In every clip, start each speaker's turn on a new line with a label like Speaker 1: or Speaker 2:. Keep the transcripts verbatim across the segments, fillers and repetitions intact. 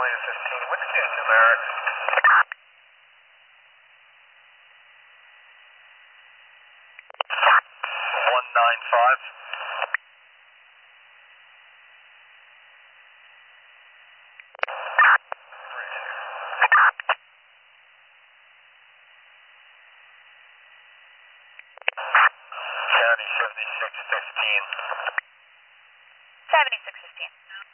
Speaker 1: Julia fifteen, what's the numeric? one nine five. County seventy-six fifteen.
Speaker 2: seventy-six fifteen.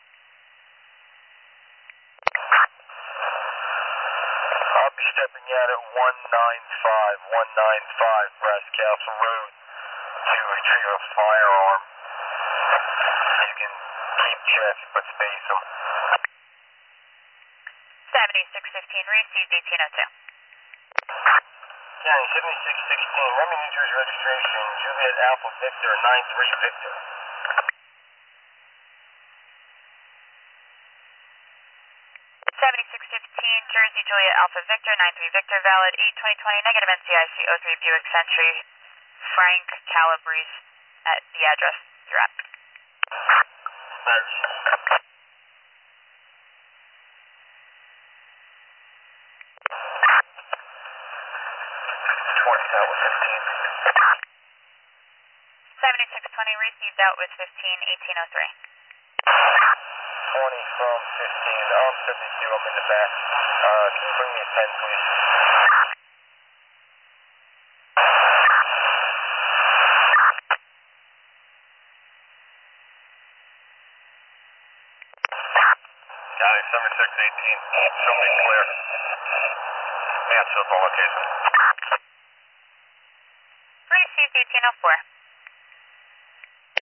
Speaker 1: I'll be stepping out at one nine five, one nine five Brass Castle Road to retrieve a firearm. You can keep check, but space them.
Speaker 2: seventy-six fifteen, received eighteen oh two.
Speaker 1: County seventy-six sixteen, Remy, New Jersey registration, Juliet Alpha Victor, nine three Victor.
Speaker 2: seventy-six fifteen, Jersey Juliet Alpha Victor, nine three Victor, valid eight twenty twenty, negative N C I C oh three Buick Century, Frank Calabrese at the address you're at.
Speaker 1: Thanks. twenty, that was fifteen.
Speaker 2: seventy-six twenty, received out with fifteen, eighteen oh three.
Speaker 1: twenty from fifteen, I'm seventy-two, I'm in the back. Uh, can you bring me a pen, please? County seventy-six eighteen, show me clear. Yeah, show the location.
Speaker 2: Received eighteen oh four.